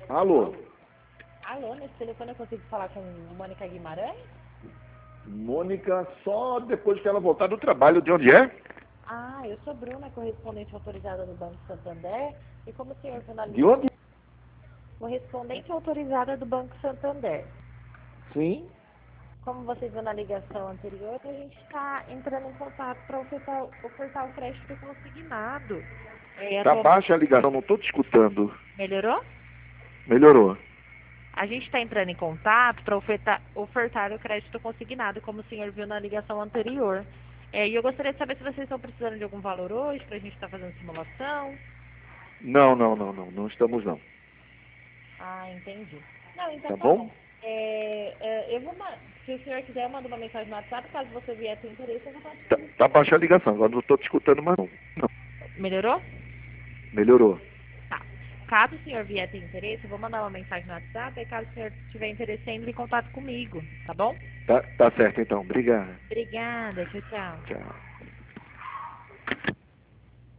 Alô? Alô, nesse telefone eu consigo falar com Mônica Guimarães? Mônica, só depois que ela voltar do trabalho. De onde é? Ah, eu sou Bruna, correspondente autorizada do Banco Santander. E como o senhor viu na De onde? correspondente autorizada do Banco Santander. Sim. Como você viu na ligação anterior, a gente está entrando em contato para ofertar o crédito consignado. Tá baixa a ligação, não tô te escutando. Melhorou? Melhorou. A gente está entrando em contato para ofertar o crédito consignado, como o senhor viu na ligação anterior. E eu gostaria de saber se vocês estão precisando de algum valor hoje para a gente estar fazendo simulação. Não estamos não. Ah, entendi. Não, então Tá tá bom. bom? Se o senhor quiser, eu mando uma mensagem no WhatsApp. Caso você vier ter interesse, eu vou estar Tá baixa a ligação, agora não tô te escutando mais não. Não. Melhorou? Melhorou. Tá. Caso o senhor vier ter interesse, eu vou mandar uma mensagem no WhatsApp. E caso o senhor tiver interesse, entre em contato comigo. Tá bom? Tá certo então. Obrigado. Obrigada. Tchau, tchau. Tchau.